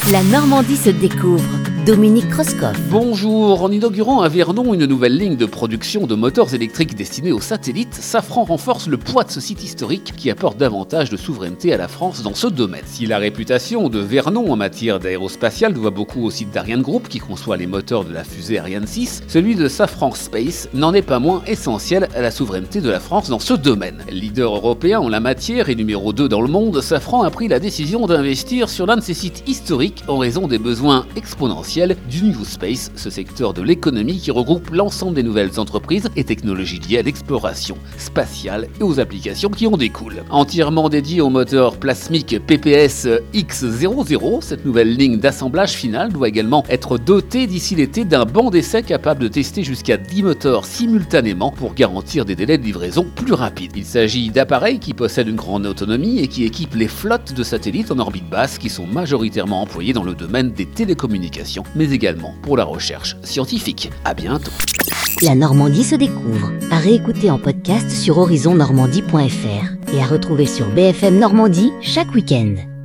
La Normandie se découvre. Dominique Kreuskopf. Bonjour, en inaugurant à Vernon une nouvelle ligne de production de moteurs électriques destinés aux satellites, Safran renforce le poids de ce site historique qui apporte davantage de souveraineté à la France dans ce domaine. Si la réputation de Vernon en matière d'aérospatiale doit beaucoup au site d'Ariane Group qui conçoit les moteurs de la fusée Ariane 6, celui de Safran Space n'en est pas moins essentiel à la souveraineté de la France dans ce domaine. Leader européen en la matière et numéro 2 dans le monde, Safran a pris la décision d'investir sur l'un de ses sites historiques en raison des besoins exponentiels du New Space, ce secteur de l'économie qui regroupe l'ensemble des nouvelles entreprises et technologies liées à l'exploration spatiale et aux applications qui en découlent. Entièrement dédiée au moteur plasmique PPS X00, cette nouvelle ligne d'assemblage final doit également être dotée d'ici l'été d'un banc d'essai capable de tester jusqu'à 10 moteurs simultanément pour garantir des délais de livraison plus rapides. Il s'agit d'appareils qui possèdent une grande autonomie et qui équipent les flottes de satellites en orbite basse qui sont majoritairement employés dans le domaine des télécommunications, mais également pour la recherche scientifique. À bientôt. La Normandie se découvre. À réécouter en podcast sur horizonnormandie.fr et à retrouver sur BFM Normandie chaque week-end.